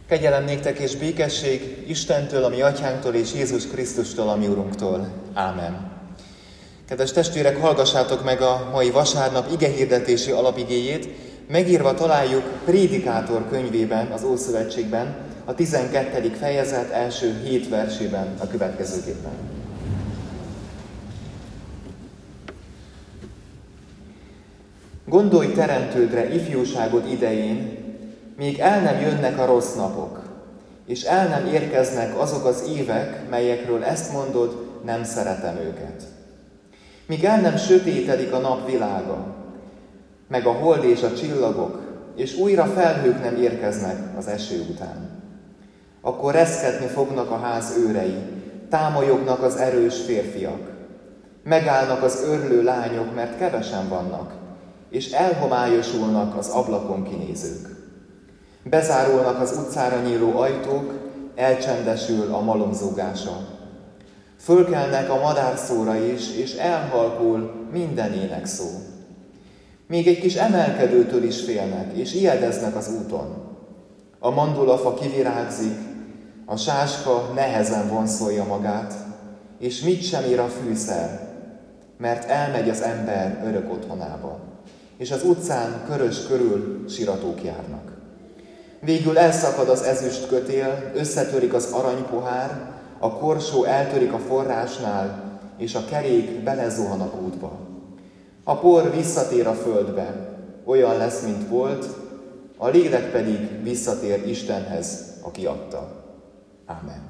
Kegyelem néktek és békesség Istentől, a mi atyánktól és Jézus Krisztustól, a mi Urunktól. Ámen. Kedves testvérek, hallgassátok meg a mai vasárnap igehirdetési alapigéjét. Megírva találjuk Prédikátor könyvében, az Ószövetségben, a 12. fejezet első 7 versében a következőképpen. Gondolj teremtődre ifjúságod idején, míg el nem jönnek a rossz napok, és el nem érkeznek azok az évek, melyekről ezt mondod, nem szeretem őket. Míg el nem sötétedik a nap világa, meg a hold és a csillagok, és újra felhők nem érkeznek az eső után. Akkor reszketni fognak a ház őrei, támolyognak az erős férfiak. Megállnak az örlő lányok, mert kevesen vannak, és elhomályosulnak az ablakon kinézők. Bezárulnak az utcára nyíló ajtók, elcsendesül a malomzúgása. Fölkelnek a madárszóra is, és elhalkul minden énekszó. Még egy kis emelkedőtől is félnek, és ijedeznek az úton. A mandulafa kivirágzik, a sáska nehezen vonszolja magát, és mit sem ér a fűszer, mert elmegy az ember örök otthonába, és az utcán körös körül siratók járnak. Végül elszakad az ezüst kötél, összetörik az aranypohár, a korsó eltörik a forrásnál, és a kerék belezuhan a kútba. A por visszatér a földbe, olyan lesz, mint volt, a lélek pedig visszatér Istenhez, aki adta. Ámen.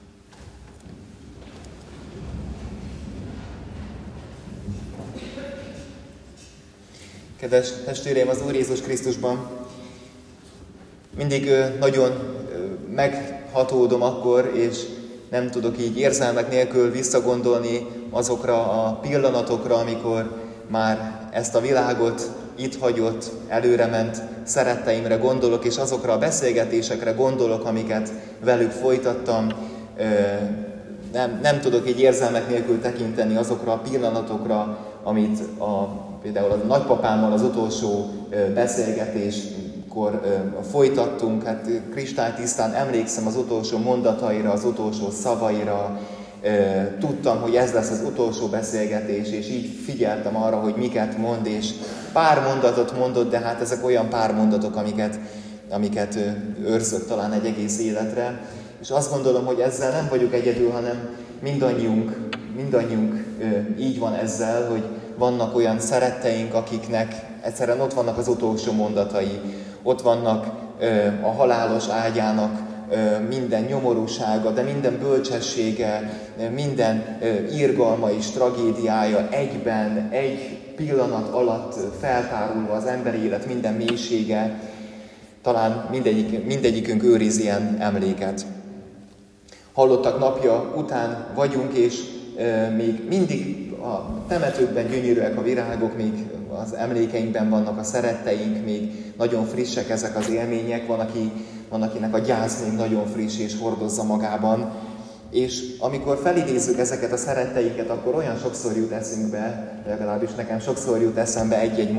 Kedves testvéreim az Úr Jézus Krisztusban, mindig nagyon meghatódom akkor, és nem tudok így érzelmek nélkül visszagondolni azokra a pillanatokra, amikor már ezt a világot itt hagyott, előrement szeretteimre gondolok, és azokra a beszélgetésekre gondolok, amiket velük folytattam. Nem tudok így érzelmek nélkül tekinteni azokra a pillanatokra, amit például a nagypapámmal az utolsó beszélgetéskor folytattunk. Hát kristálytisztán emlékszem az utolsó mondataira, az utolsó szavaira. Tudtam, hogy ez lesz az utolsó beszélgetés, és így figyeltem arra, hogy miket mond, és pár mondatot mondott, de hát ezek olyan pár mondatok, amiket őrzök talán egy egész életre. És azt gondolom, hogy ezzel nem vagyok egyedül, hanem mindannyiunk így van ezzel, hogy vannak olyan szeretteink, akiknek egyszerűen ott vannak az utolsó mondatai, ott vannak a halálos ágyának minden nyomorúsága, de minden bölcsessége, minden irgalma és tragédiája egyben, egy pillanat alatt feltárulva az emberi élet minden mélysége. Talán mindegyikünk őriz ilyen emléket. Hallottak napja után vagyunk, és még mindig a temetőkben gyönyörűek a virágok, még az emlékeinkben vannak a szeretteink, még nagyon frissek ezek az élmények, van akinek a gyász még nagyon friss és hordozza magában. És amikor felidézzük ezeket a szeretteinket, akkor olyan sokszor jut eszünkbe, legalábbis nekem sokszor jut eszembe egy-egy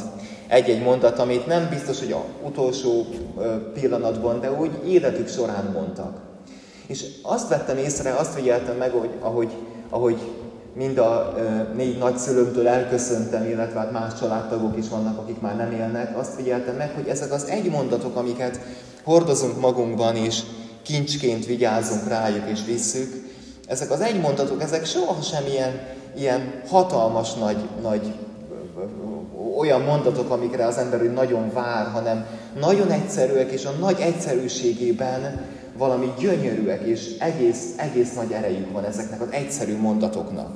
mondat, amit nem biztos, hogy az utolsó pillanatban, de úgy életük során mondtak. És azt vettem észre, azt figyeltem meg, hogy ahogy mind a 4 nagyszülőmtől elköszöntem, illetve hát más családtagok is vannak, akik már nem élnek, azt figyeltem meg, hogy ezek az egy mondatok, amiket hordozunk magunkban, és kincsként vigyázunk rájuk és visszük, ezek az egy mondatok, ezek sohasem ilyen hatalmas nagy olyan mondatok, amikre az ember nagyon vár, hanem nagyon egyszerűek, és a nagy egyszerűségében valami gyönyörűek, és egész nagy erejük van ezeknek az egyszerű mondatoknak.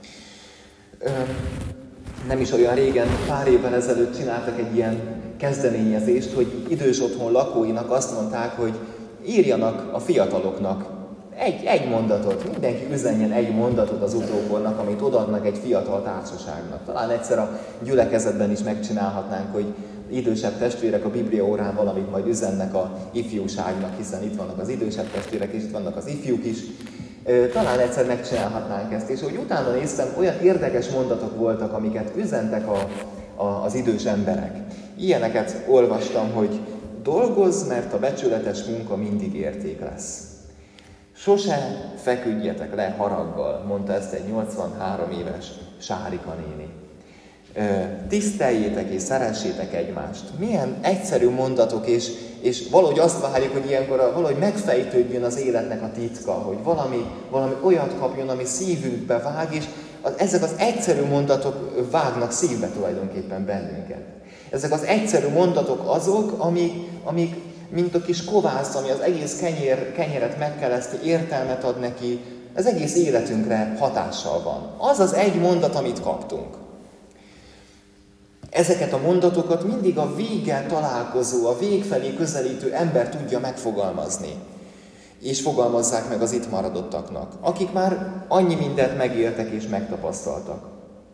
Nem is olyan régen, pár évvel ezelőtt csináltak egy ilyen kezdeményezést, hogy idős otthon lakóinak azt mondták, hogy írjanak a fiataloknak egy mondatot, mindenki üzenjen egy mondatot az utókornak, amit odaadnak egy fiatal társaságnak. Talán egyszer a gyülekezetben is megcsinálhatnánk, hogy idősebb testvérek a Biblia órán valamit majd üzennek a ifjúságnak, hiszen itt vannak az idősebb testvérek, és itt vannak az ifjuk is. Talán egyszer megcsinálhatnánk ezt, és hogy utána néztem, olyan érdekes mondatok voltak, amiket üzentek az idős emberek. Ilyeneket olvastam, hogy dolgozz, mert a becsületes munka mindig érték lesz. Sose feküdjetek le haraggal, mondta ezt egy 83 éves Sárika néni. Tiszteljétek és szeressétek egymást. Milyen egyszerű mondatok, és valahogy azt várjuk, hogy ilyenkor valahogy megfejtődjön az életnek a titka, hogy valami olyat kapjon, ami szívünkbe vág, és ezek az egyszerű mondatok vágnak szívbe tulajdonképpen bennünket. Ezek az egyszerű mondatok azok, amik mint a kis kovász, ami az egész kenyeret megkeleszti, értelmet ad neki, az egész életünkre hatással van. Az az egy mondat, amit kaptunk. Ezeket a mondatokat mindig a véggel találkozó, a vég felé közelítő ember tudja megfogalmazni. És fogalmazzák meg az itt maradottaknak, akik már annyi mindent megéltek és megtapasztaltak.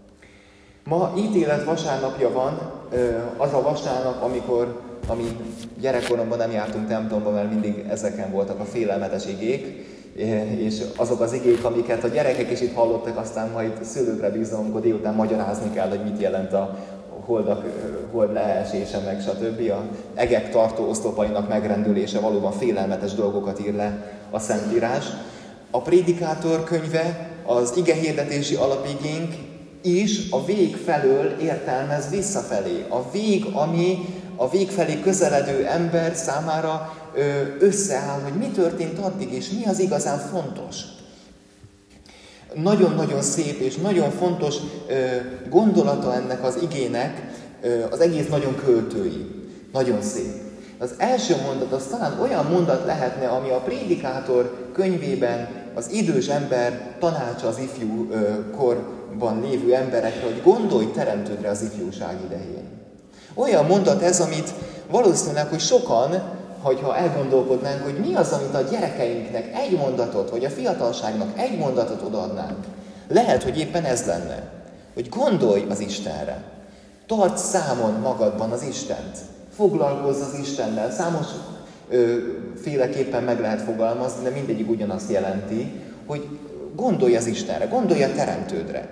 Ma ítélet vasárnapja van, az a vasárnap, ami gyerekkoromban nem jártunk templomba, mert mindig ezeken voltak a félelmetes igék, és azok az igék, amiket a gyerekek is itt hallottak, aztán majd szülőkre bízom, amikor délután magyarázni kell, hogy mit jelent a hold leesése, meg stb. A egek tartó oszlopainak megrendülése, valóban félelmetes dolgokat ír le a Szentírás. A Prédikátor könyve, az igehirdetési alapigénk is a vég felől értelmez visszafelé. A vég, ami a vég felé közeledő ember számára összeáll, hogy mi történt addig, és mi az igazán fontos. Nagyon-nagyon szép és nagyon fontos gondolata ennek az igének, az egész nagyon költői. Nagyon szép. Az első mondat az talán olyan mondat lehetne, ami a Prédikátor könyvében az idős ember tanácsa az ifjú korban lévő emberekre, hogy gondolj teremtődre az ifjúság idején. Olyan mondat ez, amit valószínűleg, hogy sokan, hogyha elgondolkodnánk, hogy mi az, amit a gyerekeinknek egy mondatot, vagy a fiatalságnak egy mondatot odaadnánk, lehet, hogy éppen ez lenne, hogy gondolj az Istenre. Tarts számon magadban az Istent. Foglalkozz az Istennel. Számos féleképpen meg lehet fogalmazni, de mindegyik ugyanazt jelenti, hogy gondolj az Istenre, gondolj a Teremtődre.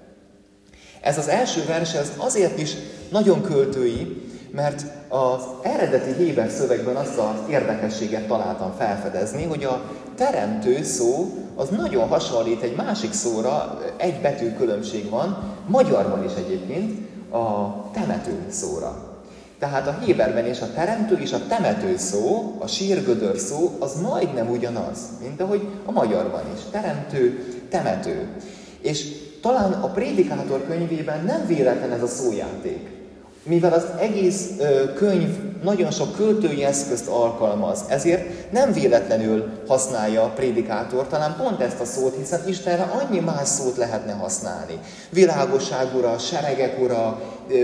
Ez az első vers ez azért is nagyon költői, mert az eredeti héber szövegben azt az érdekességet találtam felfedezni, hogy a teremtő szó az nagyon hasonlít egy másik szóra, egy betű különbség van, magyarban is egyébként, a temető szóra. Tehát a héberben is a teremtő és a temető szó, a sírgödör szó, az majdnem ugyanaz, mint ahogy a magyarban is. Teremtő, temető. És talán a Prédikátor könyvében nem véletlen ez a szójáték. Mivel az egész könyv nagyon sok költői eszközt alkalmaz, ezért nem véletlenül használja a Prédikátor talán pont ezt a szót, hiszen Istenre annyi más szót lehetne használni. Világosság ura, seregek ura,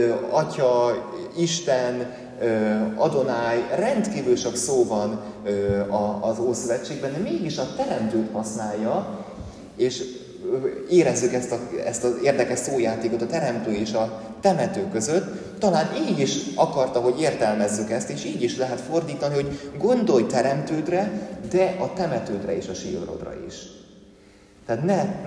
Atya, Isten, Adonáj, rendkívül sok szó van az Ószövetségben, de mégis a teremtőt használja, és érezzük ezt az érdekes szójátékot a teremtő és a temető között. Talán így is akarta, hogy értelmezzük ezt, és így is lehet fordítani, hogy gondolj teremtődre, de a temetődre és a sírodra is. Tehát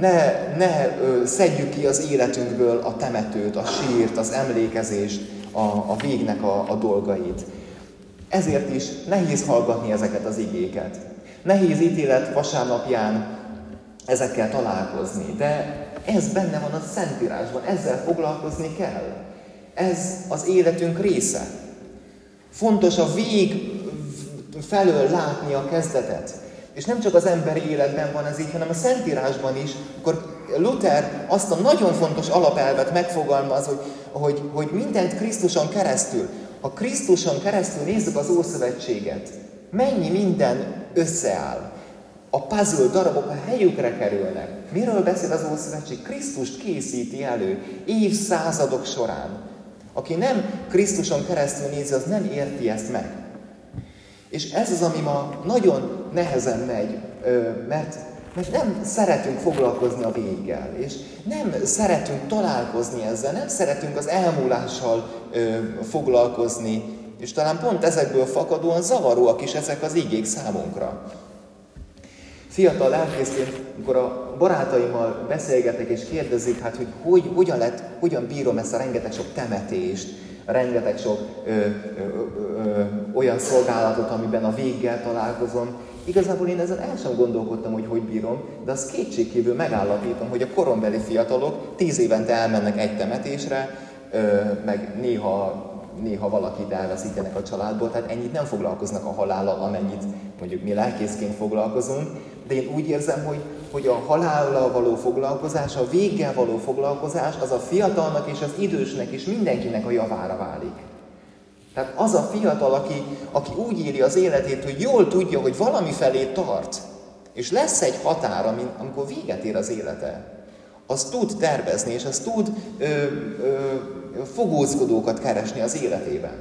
ne szedjük ki az életünkből a temetőt, a sírt, az emlékezést, a végnek a dolgait. Ezért is nehéz hallgatni ezeket az igéket. Nehéz ítélet vasárnapján ezekkel találkozni, de ez benne van a Szentírásban, ezzel foglalkozni kell. Ez az életünk része. Fontos a vég felől látni a kezdetet. És nem csak az emberi életben van ez így, hanem a Szentírásban is, akkor Luther azt a nagyon fontos alapelvet megfogalmaz, hogy mindent Krisztuson keresztül. Ha Krisztuson keresztül nézzük az Ószövetséget, mennyi minden összeáll. A puzzle darabok a helyükre kerülnek. Miről beszél az Ószövetség? Krisztust készíti elő évszázadok során. Aki nem Krisztuson keresztül nézi, az nem érti ezt meg. És ez az, ami ma nagyon nehezen megy, mert nem szeretünk foglalkozni a véggel, és nem szeretünk találkozni ezzel, nem szeretünk az elmúlással foglalkozni, és talán pont ezekből fakadóan zavaróak is ezek az igék számunkra. Fiatal lelkészként, amikor a barátaimmal beszélgetek és kérdezik, hogy hogyan bírom ezt a rengeteg sok temetést, rengeteg sok olyan szolgálatot, amiben a véggel találkozom. Igazából én ezen el sem gondolkodtam, hogy bírom, de azt kétségkívül megállapítom, hogy a korombeli fiatalok 10 évente elmennek egy temetésre, meg néha valakit elveszítenek a családból, tehát ennyit nem foglalkoznak a halállal, amennyit mondjuk mi lelkészként foglalkozunk, de én úgy érzem, hogy a halállal való foglalkozás, a véggel való foglalkozás, az a fiatalnak és az idősnek és mindenkinek a javára válik. Tehát az a fiatal, aki úgy éli az életét, hogy jól tudja, hogy valami felé tart, és lesz egy határ, amikor véget ér az élete, az tud tervezni, és az tud fogózkodókat keresni az életében.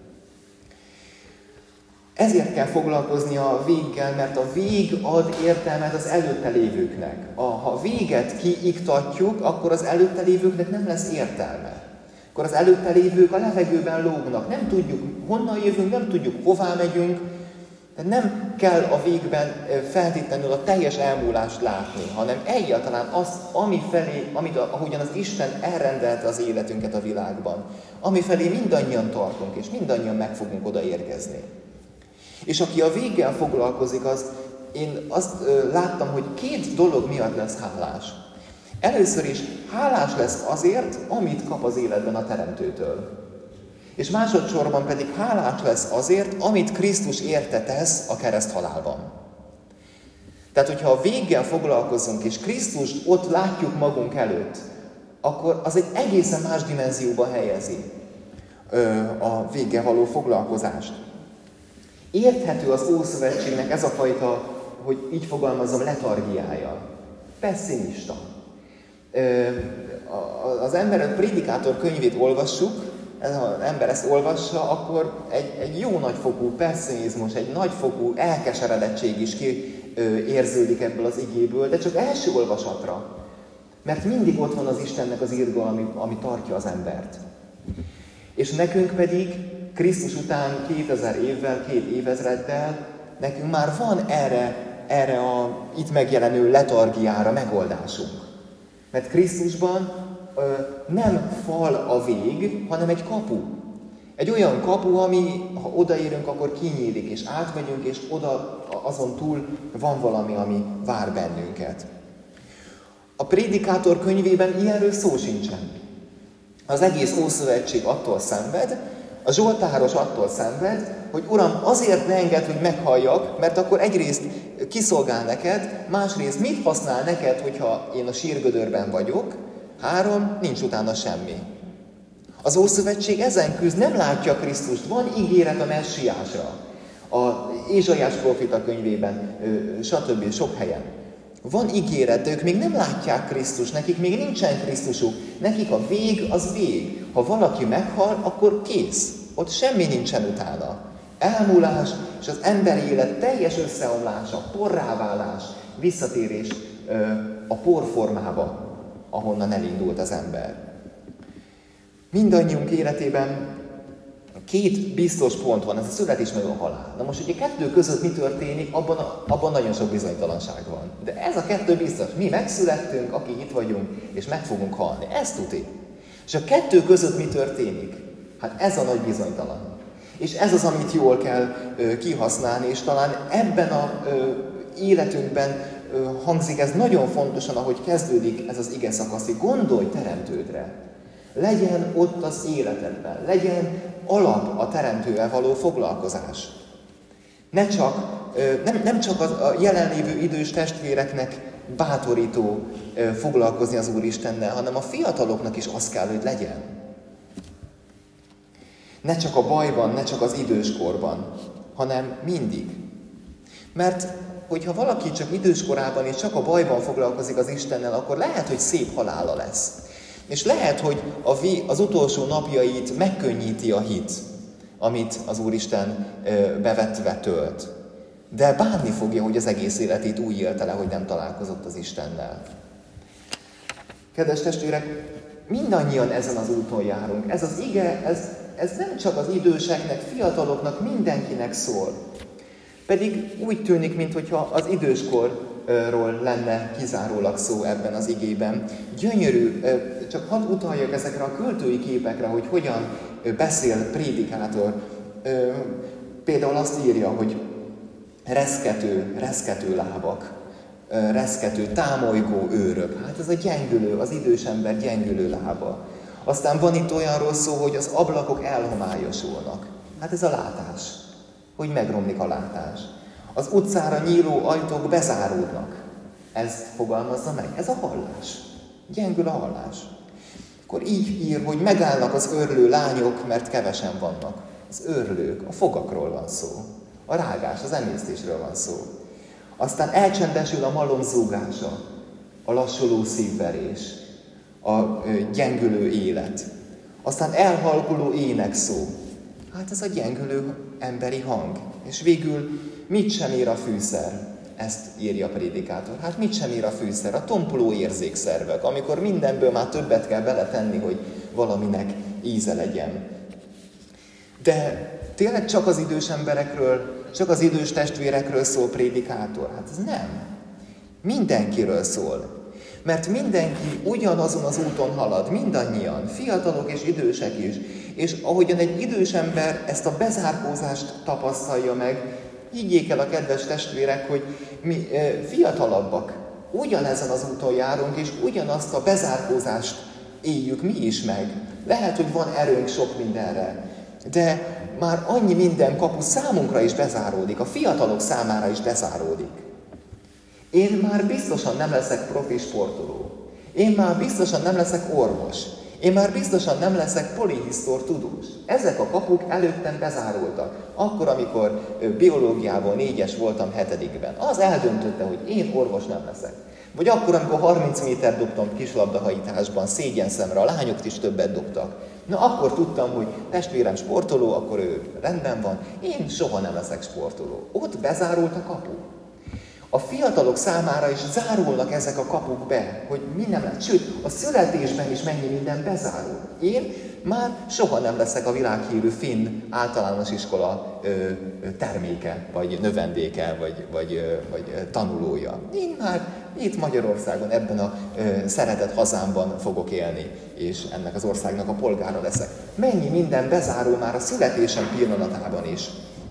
Ezért kell foglalkozni a véggel, mert a vég ad értelmet az előtte lévőknek. Ha a véget kiiktatjuk, akkor az előtte lévőknek nem lesz értelme. Akkor az előtte lévők a levegőben lógnak. Nem tudjuk, honnan jövünk, nem tudjuk, hová megyünk. De nem kell a végben feltétlenül a teljes elmúlást látni, hanem egyáltalán azt, ahogyan az Isten elrendelte az életünket a világban, amifelé mindannyian tartunk, és mindannyian meg fogunk oda érkezni. És aki a véggel foglalkozik, én azt láttam, hogy 2 dolog miatt lesz hálás. Először is hálás lesz azért, amit kap az életben a Teremtőtől. És másodszorban pedig hálás lesz azért, amit Krisztus érte tesz a kereszthalálban. Tehát, hogyha a véggel foglalkozunk, és Krisztust ott látjuk magunk előtt, akkor az egy egészen más dimenzióba helyezi a véggel való foglalkozást. Érthető az Ószövetségnek ez a fajta, hogy így fogalmazom, letargiája. Pessimista. Az ember a Prédikátor könyvét olvassuk, az ember ezt olvassa, akkor egy jó nagyfokú pessimizmus, egy nagyfokú elkeseredettség is érződik ebből az igéből, de csak első olvasatra. Mert mindig ott van az Istennek az irgalma, ami tartja az embert. És nekünk pedig Krisztus után 2000 évvel, 2 évezreddel, nekünk már van erre a itt megjelenő letargiára megoldásunk. Mert Krisztusban nem fal a vég, hanem egy kapu. Egy olyan kapu, ami, ha odaérünk, akkor kinyílik, és átmegyünk, és oda azon túl van valami, ami vár bennünket. A Prédikátor könyvében ilyenről szó sincsen. Az egész Ószövetség attól szenved, a Zsoltáros attól szenved, hogy Uram, azért ne engedd, hogy meghalljak, mert akkor egyrészt kiszolgál neked, másrészt mit használ neked, hogyha én a sírgödörben vagyok, 3, nincs utána semmi. Az Ószövetség ezen küzd, nem látja Krisztust, van ígéret a messiásra. A Ézsaiás próféta könyvében, stb. Sok helyen. Van ígéret, de ők még nem látják Krisztust, nekik még nincsen Krisztusuk. Nekik a vég az vég. Ha valaki meghal, akkor kész. Ott semmi nincsen utána. Elmúlás és az emberi élet teljes összeomlása, porráválás, visszatérés a porformába, ahonnan elindult az ember. Mindannyiunk életében 2 biztos pont van, ez a születés meg a halál. Na most, hogy a 2 között mi történik, abban nagyon sok bizonytalanság van. De ez a 2 biztos. Mi megszülettünk, akik itt vagyunk, és meg fogunk halni. Ez tuti. És a 2 között mi történik? Hát ez a nagy bizonytalan. És ez az, amit jól kell kihasználni, és talán ebben az életünkben hangzik ez nagyon fontosan, ahogy kezdődik ez az ige szakasz, hogy gondolj Teremtődre. Legyen ott az életedben, legyen alap a Teremtővel való foglalkozás. Nem csak a jelenlévő idős testvéreknek bátorító foglalkozni az Úristennel, hanem a fiataloknak is az kell, hogy legyen. Ne csak a bajban, ne csak az időskorban, hanem mindig. Mert hogyha valaki csak időskorában és csak a bajban foglalkozik az Istennel, akkor lehet, hogy szép halála lesz. És lehet, hogy az utolsó napjait megkönnyíti a hit, amit az Úristen bevetve tölt. De bánni fogja, hogy az egész életét úgy élte le, hogy nem találkozott az Istennel. Kedves testvérek, mindannyian ezen az úton járunk. Ez az ige, ez nem csak az időseknek, fiataloknak, mindenkinek szól. Pedig úgy tűnik, mintha az időskorról lenne kizárólag szó ebben az igében. Gyönyörű, csak hadd utaljak ezekre a költői képekre, hogy hogyan beszél prédikátor, például azt írja, hogy reszkető lábak, reszkető, támolygó őrök. Hát ez a gyengülő, az idős ember gyengülő lába. Aztán van itt olyanról szó, hogy az ablakok elhomályosulnak. Hát ez a látás, hogy megromlik a látás. Az utcára nyíló ajtók bezáródnak. Ezt fogalmazza meg. Ez a hallás. Gyengül a hallás. Akkor így ír, hogy megállnak az őrlő lányok, mert kevesen vannak. Az őrlők, a fogakról van szó. A rágás, az emésztésről van szó. Aztán elcsendesül a malom zúgása, a lassuló szívverés, a gyengülő élet. Aztán elhalkuló énekszó. Hát ez a gyengülő emberi hang. És végül mit sem ér a fűszer? Ezt írja a prédikátor. Hát mit sem ér a fűszer? A tompuló érzékszervek, amikor mindenből már többet kell beletenni, hogy valaminek íze legyen. De tényleg csak az idős emberekről, csak az idős testvérekről szól prédikátor? Hát ez nem. Mindenkiről szól. Mert mindenki ugyanazon az úton halad, mindannyian, fiatalok és idősek is. És ahogyan egy idős ember ezt a bezárkózást tapasztalja meg, higgyék el a kedves testvérek, hogy mi fiatalabbak, ugyanezen az úton járunk, és ugyanazt a bezárkózást éljük mi is meg. Lehet, hogy van erőnk sok mindenre, de már annyi minden kapu számunkra is bezáródik, a fiatalok számára is bezáródik. Én már biztosan nem leszek profi sportoló. Én már biztosan nem leszek orvos. Én már biztosan nem leszek polihisztor tudós. Ezek a kapuk előttem bezárultak. Akkor, amikor biológiából 4-es voltam 7-ben. Az eldöntötte, hogy én orvos nem leszek. Vagy akkor, amikor 30 méter dobtam kislabdahajításban, szégyenszemre, a lányok is többet dobtak. Na, akkor tudtam, hogy testvérem sportoló, akkor ő rendben van. Én soha nem leszek sportoló. Ott bezárult a kapu. A fiatalok számára is zárulnak ezek a kapuk be, hogy mi nem lesz. Sőt, a születésben is mennyi minden bezárul. Én már soha nem leszek a világhírű finn általános iskola terméke, vagy növendéke, vagy tanulója. Én már itt Magyarországon, ebben a szeretett hazámban fogok élni, és ennek az országnak a polgára leszek. Mennyi minden bezárul már a születésem pillanatában is.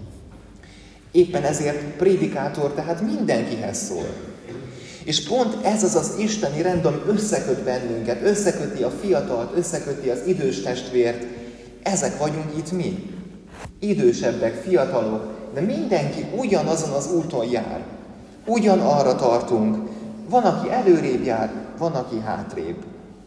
Éppen ezért prédikátor tehát mindenkihez szól. És pont ez az az isteni rend, ami összeköt bennünket, összeköti a fiatalt, összeköti az idős testvért. Ezek vagyunk itt mi. Idősebbek, fiatalok, de mindenki ugyanazon az úton jár. Ugyanarra tartunk. Van, aki előrébb jár, van, aki hátrébb.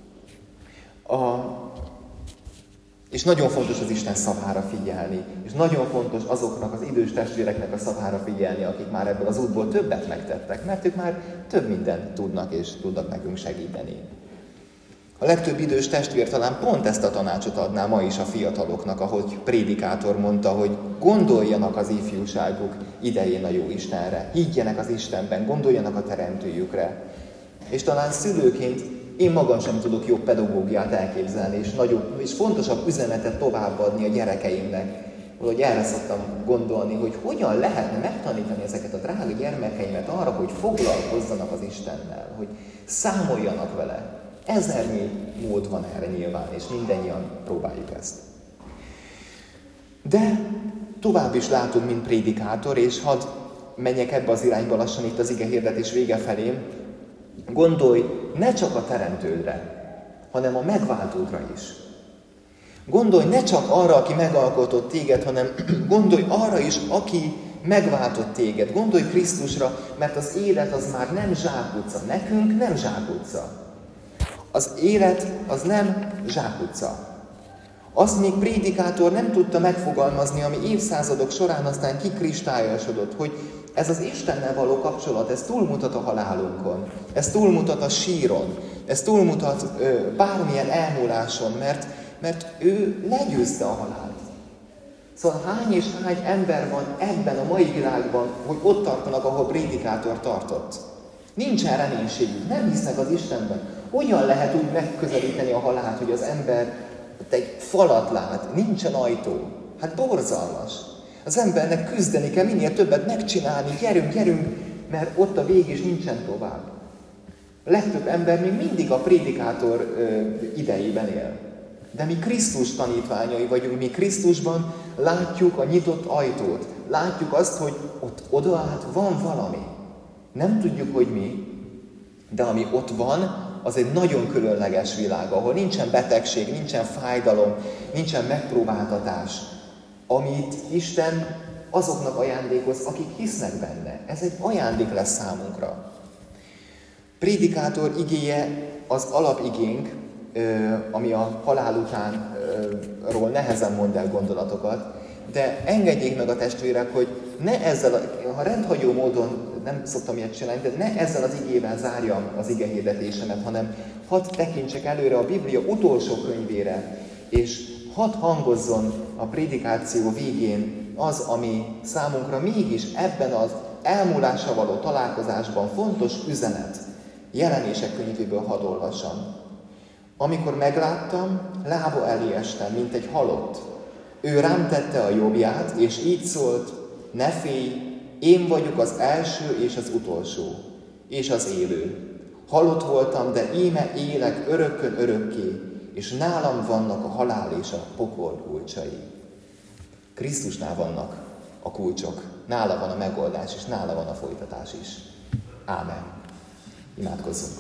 És nagyon fontos az Isten szavára figyelni, és nagyon fontos azoknak az idős testvéreknek a szavára figyelni, akik már ebből az útból többet megtettek, mert ők már több mindent tudnak, és tudnak nekünk segíteni. A legtöbb idős testvér talán pont ezt a tanácsot adná ma is a fiataloknak, ahogy prédikátor mondta, hogy gondoljanak az ifjúságuk idején a jó Istenre, higgyenek az Istenben, gondoljanak a teremtőjükre. És talán szülőként én magam sem tudok jobb pedagógiát elképzelni, és fontosabb üzenetet továbbadni a gyerekeimnek. Valahogy erre szoktam gondolni, hogy hogyan lehetne megtanítani ezeket a drága gyermekeimet arra, hogy foglalkozzanak az Istennel, hogy számoljanak vele. Ezernyi mód van erre nyilván, és mindannyian próbáljuk ezt. De tovább is látunk, mint prédikátor, és hadd menjek ebbe az irányba lassan itt az igehirdetés vége felé. Gondolj ne csak a teremtődre, hanem a megváltódra is. Gondolj ne csak arra, aki megalkotott téged, hanem gondolj arra is, aki megváltott téged. Gondolj Krisztusra, mert az élet az már nem zsákutca. Nekünk nem zsákutca. Az élet az nem zsákutca. Azt még prédikátor nem tudta megfogalmazni, ami évszázadok során aztán kikristályosodott, hogy ez az Istennel való kapcsolat, ez túlmutat a halálunkon, ez túlmutat a síron, ez túlmutat bármilyen elmúláson, mert ő legyőzte a halált. Szóval hány és hány ember van ebben a mai világban, hogy ott tartanak, ahol prédikátor tartott. Nincsen reménységük, nem hisznek az Istenben. Hogyan lehet úgy megközelíteni a halált, hogy az ember egy falat lát, nincsen ajtó? Hát borzalmas. Az embernek küzdeni kell, minél többet megcsinálni, gyerünk, mert ott a vég is nincsen tovább. A legtöbb ember még mindig a prédikátor idejében él. De mi Krisztus tanítványai vagyunk, mi Krisztusban látjuk a nyitott ajtót. Látjuk azt, hogy ott odaállt van valami. Nem tudjuk, hogy mi, de ami ott van, az egy nagyon különleges világ, ahol nincsen betegség, nincsen fájdalom, nincsen megpróbáltatás, amit Isten azoknak ajándékoz, akik hisznek benne. Ez egy ajándék lesz számunkra. Prédikátor igéje az alapigénk, ami a halál utánról nehezen mond el gondolatokat, de engedjék meg a testvérek, hogy ne ezzel, ha rendhagyó módon nem szoktam ilyet csinálni, de ne ezzel az igével zárjam az igehirdetésemet, hanem hadd tekintsek előre a Biblia utolsó könyvére, és hadd hangozzon a prédikáció végén az, ami számunkra mégis ebben az elmúlással való találkozásban fontos üzenet. Jelenések könyvéből hadd olvassam. Amikor megláttam, lába elé estem, mint egy halott. Ő rám tette a jobbját, és így szólt, ne félj, én vagyok az első és az utolsó, és az élő. Halott voltam, de íme élek örökkön örökké, és nálam vannak a halál és a pokol kulcsai. Krisztusnál vannak a kulcsok, nála van a megoldás, és nála van a folytatás is. Ámen. Imádkozzunk.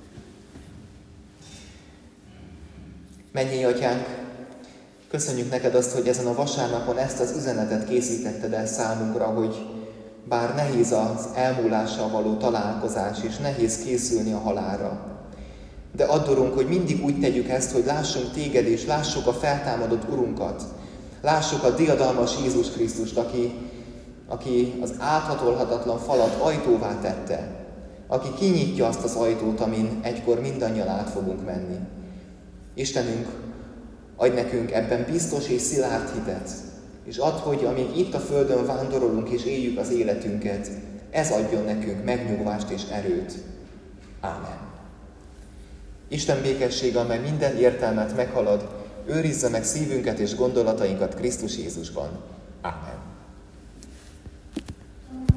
Mennyei Atyánk, köszönjük neked azt, hogy ezen a vasárnapon ezt az üzenetet készítetted el számunkra, hogy bár nehéz az elmúlással való találkozás, és nehéz készülni a halálra, de addorunk, hogy mindig úgy tegyük ezt, hogy lássunk téged, és lássuk a feltámadott Urunkat, lássuk a diadalmas Jézus Krisztust, aki az áthatolhatatlan falat ajtóvá tette, aki kinyitja azt az ajtót, amin egykor mindannyian át fogunk menni. Istenünk, adj nekünk ebben biztos és szilárd hitet, és add, hogy amíg itt a földön vándorolunk és éljük az életünket, ez adjon nekünk megnyugvást és erőt. Ámen. Isten békessége, amely minden értelmet meghalad, őrizze meg szívünket és gondolatainkat Krisztus Jézusban. Ámen.